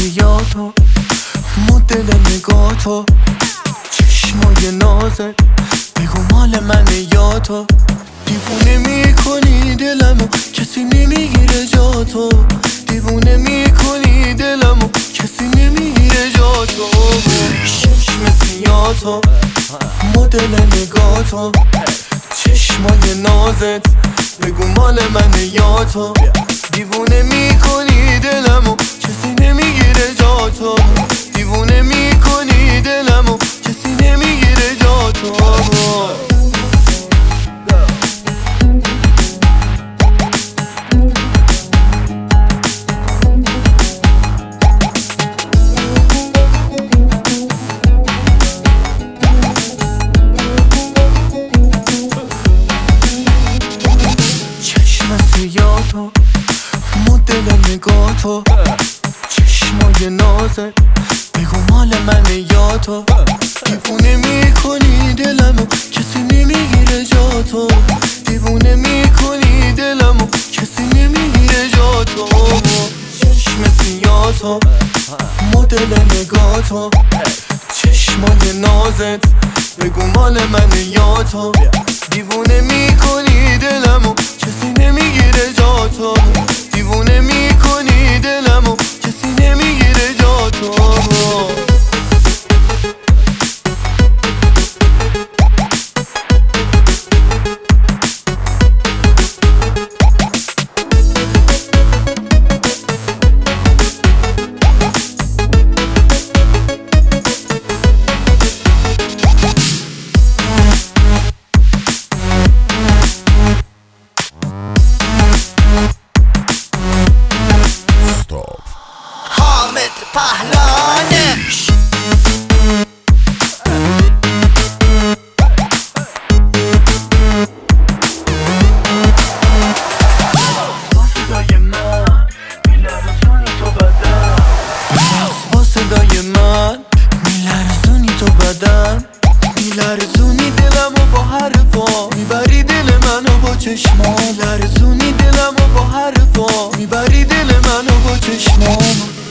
یادو، مدل نگاتو، چشمای نازت، بگو مال من یا تو. دیوونه میکنی دلمو، کسی نمیگیره جاتو. دیوونه میکنی دلمو، کسی نمیگیره جاتو. چشم سیاتو، مدل نگاتو، چشمای نازت، بگو مال من یا تو. دیوونه میکنی دلمو، کسی نمیگیره جاتو. دیوونه میکنی دلمو، کسی نمیگیره جاتو. سیاتو، مدل نگاتو، چشمای نازت، بگو مال من یا تو. دیوونه میکنی دلمو، کسی نمیگیره جاتو. دیوونه میکنی دلمو، کسی نمیگیره جاتو. چشم سیاتو، مدل نگاتو، چشمای نازت، بگو مال من یا تو. دیوونه میکنی دلمو، کسی نمیگیره جاتو. دیوونه میکنی دلمو، کسی نمیگیره جاتو. پهلانه با صدای من میلرزونی تو بدن، میلرزونی دلمو با حرفا، میبری دل منو با چشما. میلرزونی دلمو با حرفا، میبری دل منو با چشما.